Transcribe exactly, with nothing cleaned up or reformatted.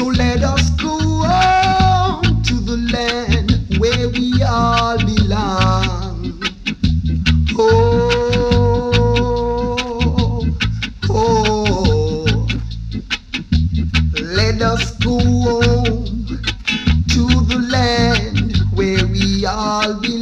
So let us go on to the land where we all belong. Oh, oh, let us go on to the land where we all belong.